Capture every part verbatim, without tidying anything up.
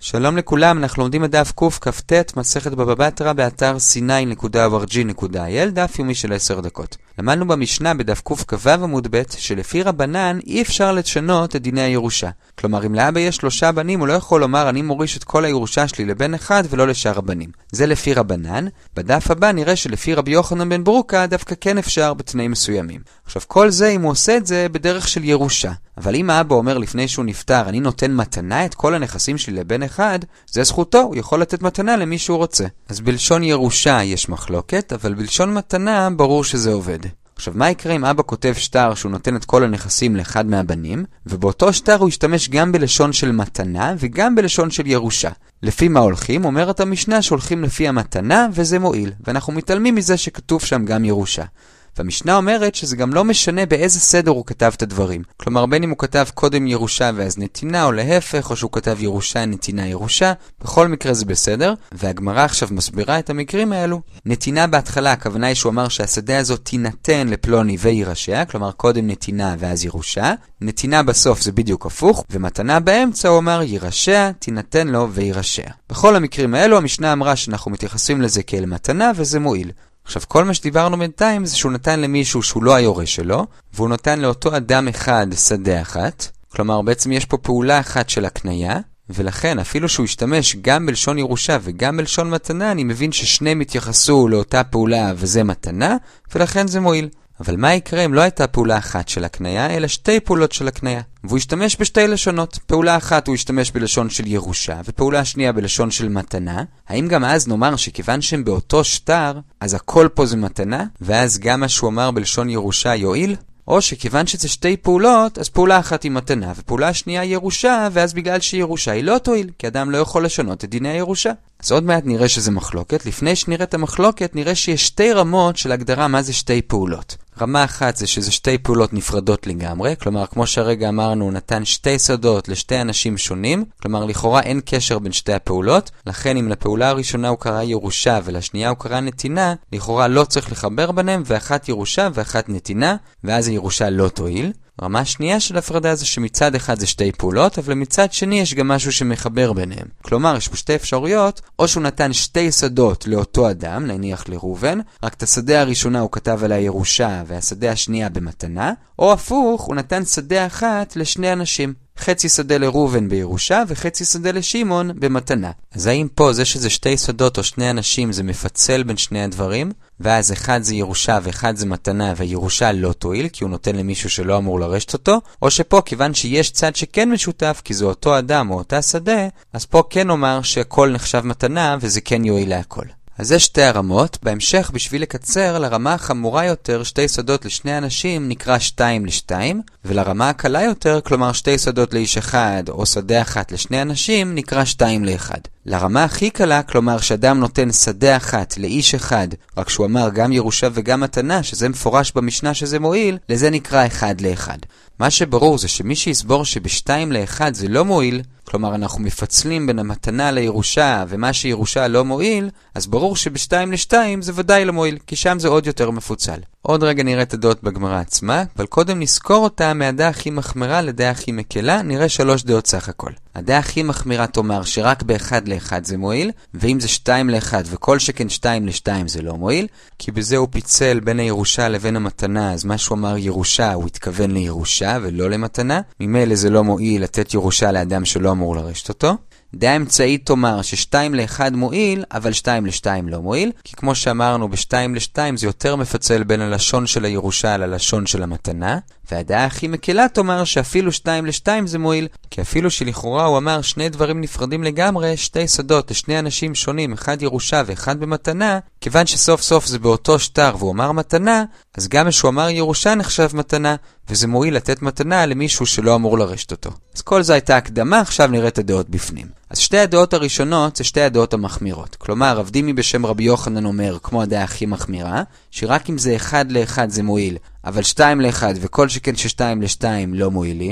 שלום לכולם, אנחנו לומדים את דף קכ"ט, מסכת בבא בתרא, באתר סיני נקודה או אר ג'י נקודה איי אל, דף יומי של עשר דקות. למדנו במשנה בדף קכ"ו עמוד ב' שלפי רבנן אי אפשר לשנות את דיני הירושה. כלומר, אם לאבא יש שלושה בנים, הוא לא יכול לומר אני מוריש את כל הירושה שלי לבן אחד ולא לשאר הבנים. זה לפי רבנן. בדף הבא נראה שלפי רבי יוחנן בן ברוקה דווקא כן אפשר בתנאים מסוימים. עכשיו, כל זה אם הוא עושה את זה בדרך של ירושה. אבל אם האבא אומר לפני שהוא נפטר, אני נותן מתנה את כל הנכסים שלי לבן אחד, זה זכותו, הוא יכול לתת מתנה למי שהוא רוצה. אז בלשון ירושה יש מחלוקת, אבל בלשון מתנה ברור שזה עובד. עכשיו, מה יקרה אם אבא כותב שטר שהוא נותן את כל הנכסים לאחד מהבנים, ובאותו שטר הוא ישתמש גם בלשון של מתנה וגם בלשון של ירושה? לפי מה הולכים? אומרת המשנה שהולכים לפי המתנה וזה מועיל, ואנחנו מתעלמים מזה שכתוב שם גם ירושה. והמשנה אומרת שזה גם לא משנה באיזה סדר הוא כתב את הדברים. כלומר, בין אם הוא כתב קודם ירושה ואז נתינה, או להפך, או שהוא כתב ירושה, נתינה, ירושה, בכל מקרה זה בסדר. והגמרא עכשיו מסבירה את המקרים האלו. נתינה בהתחלה, הכוונה היא שהוא אמר שהשדה הזאת תינתן לפלוני וירשע, כלומר קודם נתינה ואז ירושה. נתינה בסוף זה בדיוק הפוך, ומתנה באמצע הוא אמר ירשע, תינתן לו וירשע. בכל המקרים האלו המשנה אמרה שאנחנו מתייחסים לזה כאל מתנה וזה מועיל. עכשיו, כל מה שדיברנו בינתיים זה שהוא נתן למישהו שהוא לא היורש שלו, והוא נתן לאותו אדם אחד שדה אחת. כלומר, בעצם יש פה פעולה אחת של הקניה, ולכן אפילו שהוא ישתמש גם בלשון ירושה וגם בלשון מתנה, אני מבין ששניהם התייחסו לאותה פעולה וזה מתנה, ולכן זה מועיל. אבל מה יקרה אם לא הייתה פעולה אחת של הקניה, אלא שתי פעולות של הקניה? והוא ישתמש בשתי לשונות. פעולה אחת הוא ישתמש בלשון של ירושה, ופעולה שנייה בלשון של מתנה. האם גם אז נאמר שכיוון שהם באותו שטר, אז הכל פה זה מתנה, ואז גם מה שהוא אמר בלשון ירושה יועיל? או שכיוון שזה שתי פעולות, אז פעולה אחת היא מתנה, ופעולה שנייה היא ירושה, ואז בגלל שירושה היא לא תועיל, כי אדם לא יכול לשנות את דיני הירושה. אז עוד מעט נראה שזה מחלוקת. לפני שנראה את המחלוקת, נראה שיש שתי רמות של הגדרה מה זה שתי פעולות. רמה אחת זה שזה שתי פעולות נפרדות לגמרי, כלומר, כמו שהרגע אמרנו, הוא נתן שתי שדות לשתי אנשים שונים, כלומר, לכאורה אין קשר בין שתי הפעולות, לכן אם לפעולה הראשונה הוא קרא ירושה ולשנייה הוא קרא נתינה, לכאורה לא צריך לחבר ביניהם, ואחת ירושה ואחת נתינה, ואז הירושה לא תועיל. רמה שנייה של הפרדה זה שמצד אחד זה שתי פעולות, אבל מצד שני יש גם משהו שמחבר ביניהם. כלומר, יש פה שתי אפשרויות, או שהוא נתן שתי שדות לאותו אדם, נניח לראובן, רק את השדה הראשונה הוא כתב על הירושה והשדה השנייה במתנה, או הפוך, הוא נתן שדה אחת לשני אנשים. חצי שדה לראובן בירושה וחצי שדה לשמעון במתנה. אז האם פה זה שזה שתי שדות או שני אנשים זה מפצל בין שני הדברים? ואז אחד זה ירושה ואחד זה מתנה והירושה לא תועיל כי הוא נותן למישהו שלא אמור לרשת אותו? או שפה כיוון שיש צד שכן משותף כי זה אותו אדם או אותה שדה, אז פה כן אומר שהכל נחשב מתנה וזה כן יועיל להכל. אז זה שתי הרמות. בהמשך, בשביל לקצר, לרמה החמורה יותר, שתי שדות לשני אנשים נקרא שתיים לשתיים, ולרמה הקלה יותר, כלומר שתי שדות לאיש אחד או שדה אחת לשני אנשים, נקרא שתיים לאחד. לרמה הכי קלה, כלומר שאדם נותן שדה אחת לאיש אחד, רק שהוא אמר גם ירושה וגם מתנה, שזה מפורש במשנה שזה מועיל, לזה נקרא אחד לאחד. מה שברור זה שמי שיסבור שבשתיים לאחד זה לא מועיל, כלומר אנחנו מפצלים בין המתנה לירושה ומה שירושה לא מועיל, אז ברור שבשתיים לשתיים זה ודאי לא מועיל, כי שם זה עוד יותר מפוצל. עוד רגע נראה את הדעות בגמרא עצמה, אבל קודם נזכור אותה מהדעה הכי מחמירה לדעה הכי מקלה, נראה שלוש דעות סך הכל. הדעה הכי מחמירה תאמר שרק באחד לאחד זה מועיל, ואם זה שתיים לאחד וכל שכן שתיים לשתיים זה לא מועיל, כי בזה הוא פיצל בין הירושה לבין המתנה, אז מה שהוא אמר ירושה הוא התכוון לירושה ולא למתנה, ממילא זה לא מועיל לתת ירושה לאדם שלא אמור לרשת אותו. דעה אמצעית תאמר ששתיים לאחד מועיל, אבל שתיים לשתיים לא מועיל, כי כמו שאמרנו, בשתיים לשתיים זה יותר מפצל בין הלשון של הירושה ללשון של המתנה, והדעה הכי מקלה תאמר שאפילו שתיים לשתיים זה מועיל, כי אפילו שלכאורה הוא אמר שני דברים נפרדים לגמרי, שתי שדות לשני אנשים שונים, אחד ירושה ואחד במתנה, כיוון שסוף סוף זה באותו שטר והוא אמר מתנה, אז גם שהוא אמר ירושה נחשב מתנה, וזה מועיל לתת מתנה למישהו שלא אמור לרשת אותו. אז כל זה הייתה הקדמה, עכשיו נראה את הדעות בפנים. אז שתי הדעות הראשונות זה שתי הדעות המחמירות. כלומר, רב דימי בשם רבי יוחנן אומר, כמו הדעה הכי מחמירה, שרק אם זה אחד לאחד זה מועיל, אבל שתיים לאחד וכל שכן ששתיים לשתיים לא מועילים.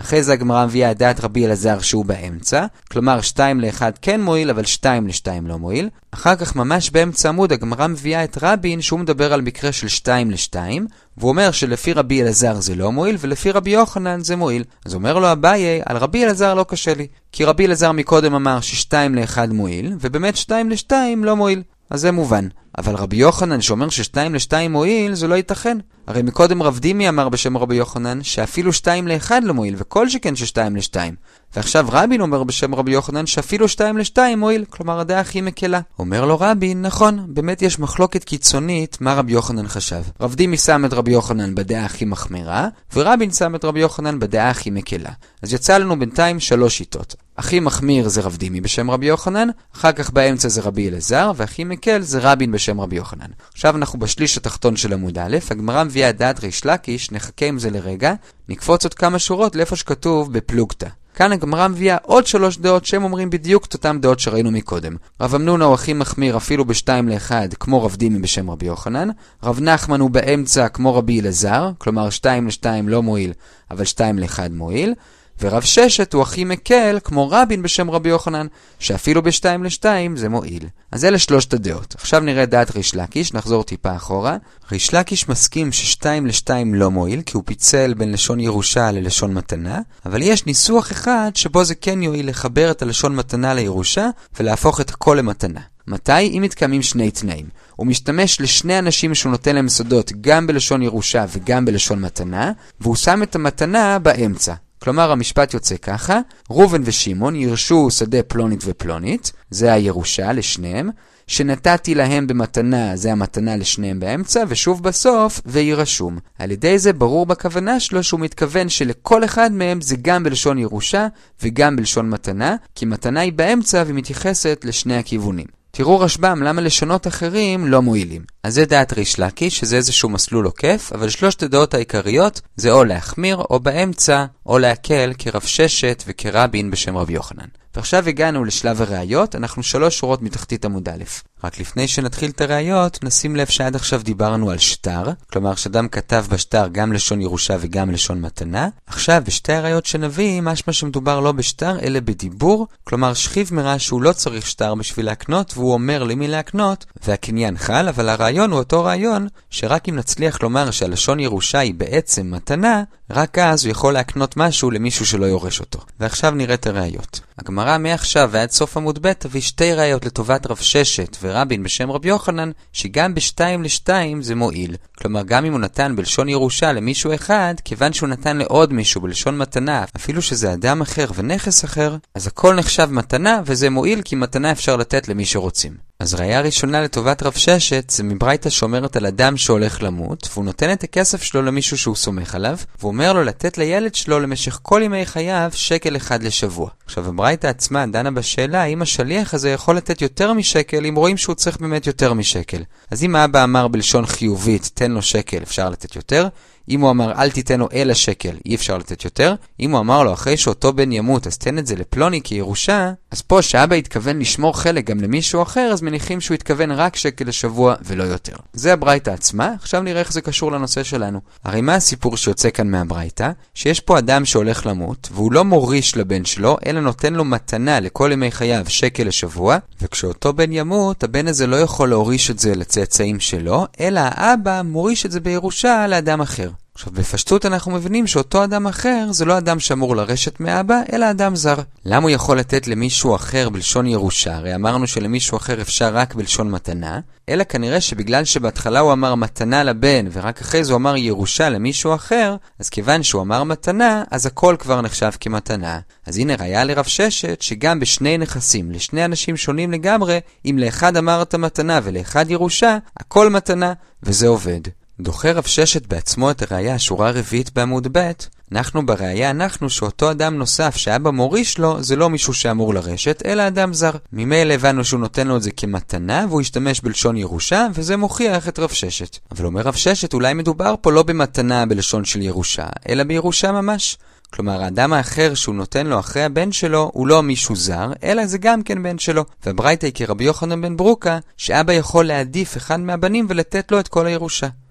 אחרי זה הגמרא מביאה דעת רבי אלעזר שהוא באמצע, כלומר שתיים לאחד כן מועיל, אבל שתיים לשתיים לא מועיל. אחר כך ממש באמצע עמוד הגמרא מביאה את רבין שהוא מדבר על מקרה של שתיים לשתיים, והוא אומר שלפי רבי אלעזר זה לא מועיל, ולפי רבי יוחנן זה מועיל. אז אומר לו אביי, על רבי אלעזר לא קשה לי, כי רבי אלעזר מקודם אמר ששתיים לאחד מועיל, ובאמת שתיים לשתיים לא מועיל. אז זה מובן. אבל רבי יוחנן שאומר ששתיים לשתיים מועיל, זה לא ייתכן. הרי מקודם רב דימי אמר בשם רבי יוחנן שאפילו שתיים לאחד לא מועיל, וכל שכן ששתיים לשתיים. ועכשיו רבין אומר בשם רבי יוחנן שאפילו שתיים לשתיים מועיל, כלומר הדעה הכי מקלה. אומר לו רבין, נכון, באמת יש מחלוקת קיצונית מה רבי יוחנן חשב. רב דימי שם את רבי יוחנן בדעה הכי מחמירה, ורבין שם את רבי יוחנן בדעה הכי מקלה. אז יצא לנו בינתיים שלוש שיטות. הכי מחמיר זה רב דימי בשם רבי יוחנן, אחר כך באמצע זה רבי אלעזר, והכי מקל זה רבין בשם רבי יוחנן. עכשיו אנחנו בשליש התחתון של עמוד א', הגמרא מביאה דעת ריש לקיש, נחכה עם זה לרגע, נקפוץ עוד כמה שורות לאיפה שכתוב בפלוגתא. כאן הגמרא מביאה עוד שלוש דעות שהם אומרים בדיוק את אותם דעות שראינו מקודם. רב אמנון הוא הכי מחמיר אפילו בשתיים לאחד, כמו רב דימי בשם רבי יוחנן. רב נחמן הוא באמצע כמו רבי אלעזר, כלומר שתיים לשתיים לא מועיל, אבל שתיים לאחד מועיל. ורב ששת הוא הכי מקל כמו רבין בשם רבי יוחנן, שאפילו בשתיים לשתיים זה מועיל. אז אלה שלושת הדעות. עכשיו נראה דעת ריש לקיש, נחזור טיפה אחורה. ריש לקיש מסכים ששתיים לשתיים לא מועיל, כי הוא פיצל בין לשון ירושה ללשון מתנה, אבל יש ניסוח אחד שבו זה כן יועיל לחבר את הלשון מתנה לירושה, ולהפוך את הכל למתנה. מתי? אם מתקיימים שני תנאים. הוא משתמש לשני אנשים שהוא נותן להם סודות גם בלשון ירושה וגם בלשון מתנה, והוא שם את המתנה באמצע. כלומר, המשפט יוצא ככה, ראובן ושמעון ירשו שדה פלונית ופלונית, זה הירושה לשניהם, שנתתי להם במתנה, זה המתנה לשניהם באמצע, ושוב בסוף, וירשום. על ידי זה ברור בכוונה שלו שהוא מתכוון שלכל אחד מהם זה גם בלשון ירושה וגם בלשון מתנה, כי מתנה היא באמצע ומתייחסת לשני הכיוונים. תראו רשב"ם למה לשונות אחרים לא מועילים. אז זה דעת ריש לקיש, שזה איזשהו מסלול עוקף, אבל שלושת הדעות העיקריות זה או להחמיר או באמצע, או להקל כרב ששת וכרבין בשם רבי יוחנן. ועכשיו הגענו לשלב הראיות, אנחנו שלוש שורות מתחתית עמוד א'. רק לפני שנתחיל את הראיות, נשים לב שעד עכשיו דיברנו על שטר, כלומר שאדם כתב בשטר גם לשון ירושה וגם לשון מתנה. עכשיו בשתי הראיות שנביא, משמע שמדובר לא בשטר אלא בדיבור, כלומר שכיב מראה שהוא לא צריך שטר בשביל להקנות, והוא אומר למי להקנות, והקניין חל, אבל הרעיון הוא אותו רעיון, שרק אם נצליח לומר שהלשון ירושה היא בעצם מתנה, רק אז הוא יכול להקנות משהו למישהו שלא יורש אותו. ועכשיו נראה את הראיות. הגמרא מעכשיו ועד סוף עמוד ב' תביא שתי ראיות לטובת רב ששת ורבין בשם רבי יוחנן, שגם בשתיים לשתיים זה מועיל. כלומר, גם אם הוא נתן בלשון ירושה למישהו אחד, כיוון שהוא נתן לעוד מישהו בלשון מתנה, אפילו שזה אדם אחר ונכס אחר, אז הכל נחשב מתנה, וזה מועיל כי מתנה אפשר לתת למי שרוצים. אז ראיה ראשונה לטובת רב ששת זה מברייתא שאומרת על אדם שהולך למות, והוא נותן את הכסף שלו למישהו שהוא סומך עליו, והוא אומר לו לתת לילד שלו למשך כל ימי חייו שקל אחד לשבוע. עכשיו הברייתא עצמה דנה בשאלה האם השליח הזה יכול לתת יותר משקל אם רואים שהוא צריך באמת יותר משקל. אז אם האבא אמר בלשון חיובית תן לו שקל אפשר לתת יותר, אם הוא אמר אל תיתן לו אלא שקל אי אפשר לתת יותר, אם הוא אמר לו אחרי שאותו בן ימות אז תן את זה לפלוני כירושה, אז פה שאבא התכוון לשמור חלק גם למישהו אחר, אז מניחים שהוא התכוון רק שקל לשבוע ולא יותר. זה הברייתא עצמה. עכשיו נראה איך זה קשור לנושא שלנו. הרי מה הסיפור שיוצא כאן מהברייתא? שיש פה אדם שהולך למות והוא לא מוריש לבן שלו אלא נותן לו מתנה לכל ימי חייו שקל לשבוע, וכשאותו בן ימות הבן הזה לא יכול להוריש את זה לצאצאים שלו, אלא האבא מוריש את זה בירושה לאדם אחר. עכשיו בפשטות אנחנו מבינים שאותו אדם אחר זה לא אדם שאמור לרשת מאבא, אלא אדם זר. למה הוא יכול לתת למישהו אחר בלשון ירושה? הרי אמרנו שלמישהו אחר אפשר רק בלשון מתנה, אלא כנראה שבגלל שבהתחלה הוא אמר מתנה לבן ורק אחרי זה הוא אמר ירושה למישהו אחר, אז כיוון שהוא אמר מתנה, אז הכל כבר נחשב כמתנה. אז הנה ראיה לרב ששת שגם בשני נכסים, לשני אנשים שונים לגמרי, אם לאחד אמרת מתנה ולאחד ירושה, הכל מתנה, וזה עובד. דוחה רב ששת בעצמו את הראיה השורה הרביעית בעמוד ב', אנחנו בראיה אנחנו שאותו אדם נוסף שאבא מוריש לו זה לא מישהו שאמור לרשת אלא אדם זר. ממילא הבנו שהוא נותן לו את זה כמתנה והוא ישתמש בלשון ירושה, וזה מוכיח את רב ששת. אבל אומר רב ששת אולי מדובר פה לא במתנה בלשון של ירושה אלא בירושה ממש. כלומר, האדם האחר שהוא נותן לו אחרי הבן שלו הוא לא מישהו זר, אלא זה גם כן בן שלו. והברייתא היא כרבי יוחנן בן ברוקה, שאבא יכול להעדיף אחד מהבנים ולתת לו את כל הירושה.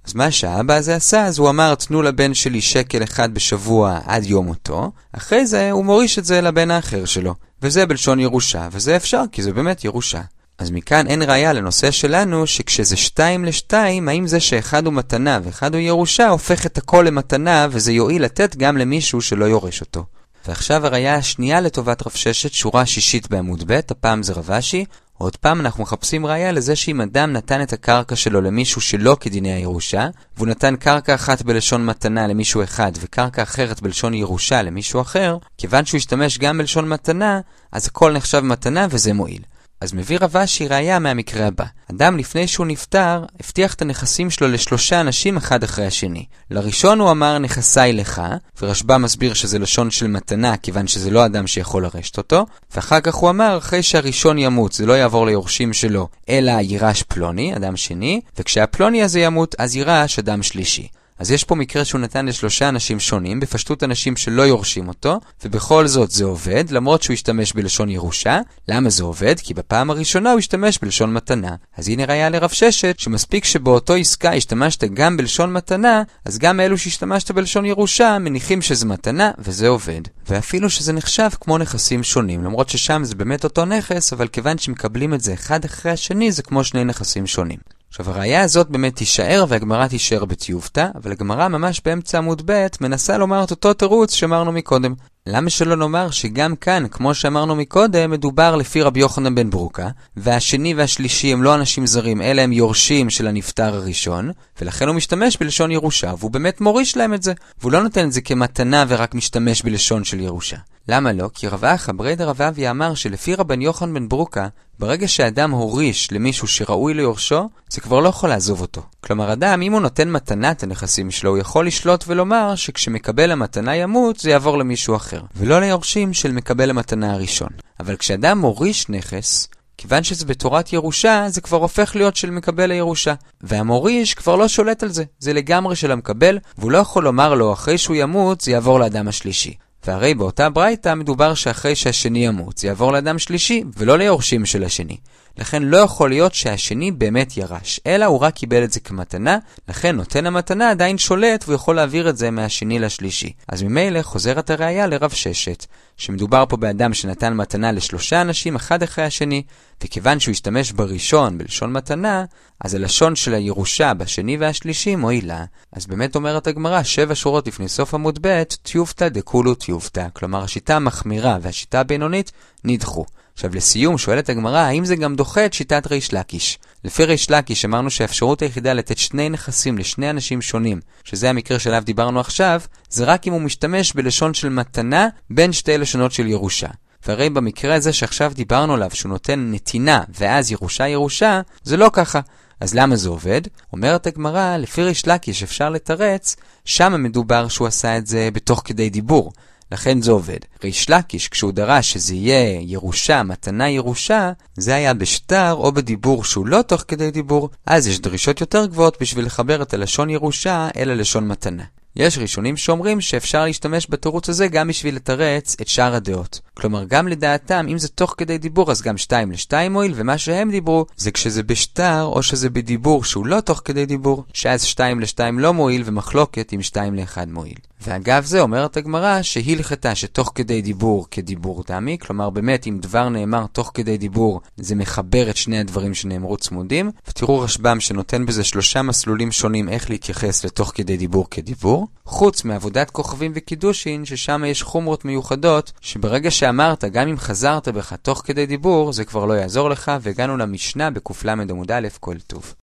אז מה שהאבא הזה עשה, אז הוא אמר, תנו לבן שלי שקל אחד בשבוע עד יום מותו, אחרי זה הוא מוריש את זה לבן האחר שלו. וזה בלשון ירושה, וזה אפשר, כי זה באמת ירושה. אז מכאן אין ראיה לנושא שלנו שכשזה שתיים לשתיים, האם זה שאחד הוא מתנה ואחד הוא ירושה, הופך את הכל למתנה, וזה יועיל לתת גם למישהו שלא יורש אותו. ועכשיו הראיה השנייה לטובת רב ששת, שורה שישית בעמוד ב', הפעם זה רב אשי. עוד פעם אנחנו מחפשים ראיה לזה שאם אדם נתן את הקרקע שלו למישהו שלא כדיני הירושה, והוא נתן קרקע אחת בלשון מתנה למישהו אחד וקרקע אחרת בלשון ירושה למישהו אחר, כיוון שהוא השתמש גם בלשון מתנה, אז הכל נחשב מתנה וזה מועיל. אז מביא רב אשי ראיה מהמקרה הבא. אדם לפני שהוא נפטר, הבטיח את הנכסים שלו לשלושה אנשים אחד אחרי השני. לראשון הוא אמר נכסי לך, ורשב"א מסביר שזה לשון של מתנה, כיוון שזה לא אדם שיכול לרשת אותו, ואחר כך הוא אמר, אחרי שהראשון ימות, זה לא יעבור ליורשים שלו, אלא יירש פלוני, אדם שני, וכשהפלוני הזה ימות, אז יירש אדם שלישי. אז יש פה מקרה שהוא נתן לשלושה אנשים שונים, בפשטות אנשים שלא יורשים אותו, ובכל זאת זה עובד, למרות שהוא השתמש בלשון ירושה. למה זה עובד? כי בפעם הראשונה הוא השתמש בלשון מתנה. אז הנה ראיה לרב ששת, שמספיק שבאותו עסקה השתמשת גם בלשון מתנה, אז גם אלו שהשתמשת בלשון ירושה, מניחים שזה מתנה, וזה עובד. ואפילו שזה נחשב כמו נכסים שונים, למרות ששם זה באמת אותו נכס, אבל כיוון שמקבלים את זה אחד אחרי השני, זה כמו שני נכסים שונים. עכשיו הראיה הזאת באמת תישאר והגמרא תישאר בתיובתא, אבל הגמרא ממש באמצע עמוד ב' מנסה לומר את אותו תירוץ שאמרנו מקודם. למה שלא נאמר שגם כאן, כמו שאמרנו מקודם, מדובר לפי רבי יוחנן בן ברוקה, והשני והשלישי הם לא אנשים זרים, אלא הם יורשים של הנפטר הראשון, ולכן הוא משתמש בלשון ירושה, והוא באמת מוריש להם את זה, והוא לא נותן את זה כמתנה ורק משתמש בלשון של ירושה. למה לא? כי רב אחא בריידא רב אביה אמר שלפי רבן יוחנן בן ברוקה, ברגע שאדם הוריש למישהו שראוי ליורשו, זה כבר לא יכול לעזוב אותו. כלומר, אדם, אם הוא נותן מתנת הנכסים שלו, הוא יכול לשלוט ולומר שכשמקבל המתנה ימות, זה יעבור למישהו אחר, ולא ליורשים של מקבל המתנה הראשון. אבל כשאדם מוריש נכס, כיוון שזה בתורת ירושה, זה כבר הופך להיות של מקבל הירושה. והמוריש כבר לא שולט על זה. זה לגמרי של המקבל, והוא לא יכול לומר לו, אחרי שהוא ימות, זה יעבור לאדם השלישי. והרי באותה ברייתא מדובר שאחרי שהשני ימות, זה יעבור לאדם שלישי, ולא ליורשים של השני. לכן לא יכול להיות שהשני באמת ירש, אלא הוא רק קיבל את זה כמתנה, לכן נותן המתנה עדיין שולט, והוא יכול להעביר את זה מהשני לשלישי. אז ממילא חוזרת הראיה לרב ששת, שמדובר פה באדם שנתן מתנה לשלושה אנשים אחד אחרי השני, וכיוון שהוא השתמש בראשון בלשון מתנה, אז הלשון של הירושה בשני והשלישי מועילה. אז באמת אומרת הגמרא, שבע שורות לפני סוף עמוד ב', תיובתא דכולו תיובתא, כלומר השיטה המחמירה והשיטה הבינונית נדחו. עכשיו לסיום שואלת הגמרא, האם זה גם דוחה את שיטת ריש לקיש? לפי ריש לקיש אמרנו שהאפשרות היחידה לתת שני נכסים לשני אנשים שונים, שזה המקרה שעליו דיברנו עכשיו, זה רק אם הוא משתמש בלשון של מתנה בין שתי לשונות של ירושה. והרי במקרה הזה שעכשיו דיברנו עליו, שהוא נותן נתינה ואז ירושה ירושה, זה לא ככה. אז למה זה עובד? אומרת הגמרא, לפי ריש לקיש אפשר לתרץ, שם מדובר שהוא עשה את זה בתוך כדי דיבור. לכן זה עובד. ריש לקיש, כשהוא דרש שזה יהיה ירושה, מתנה ירושה, זה היה בשטר או בדיבור שהוא לא תוך כדי דיבור, אז יש דרישות יותר גבוהות בשביל לחבר את הלשון ירושה אל הלשון מתנה. יש ראשונים שאומרים שאפשר להשתמש בתירוץ הזה גם בשביל לתרץ את שאר הדעות. כלומר, גם לדעתם, אם זה תוך כדי דיבור, אז גם שתיים לשתיים מועיל, ומה שהם דיברו זה כשזה בשטר או שזה בדיבור שהוא לא תוך כדי דיבור, שאז שתיים לשתיים לא מועיל ומחלוקת עם שתיים לאחד מועיל. ואגב זה אומרת הגמרא שהלכתה שתוך כדי דיבור כדיבור תמי, כלומר באמת אם דבר נאמר תוך כדי דיבור זה מחבר את שני הדברים שנאמרו צמודים, ותראו רשב"ם שנותן בזה שלושה מסלולים שונים איך להתייחס לתוך כדי דיבור כדיבור, חוץ מעבודת כוכבים וקידושין ששם יש חומרות מיוחדות שברגע שאמרת גם אם חזרת בך תוך כדי דיבור זה כבר לא יעזור לך, והגענו למשנה בק"ל עמוד א' כל טוב.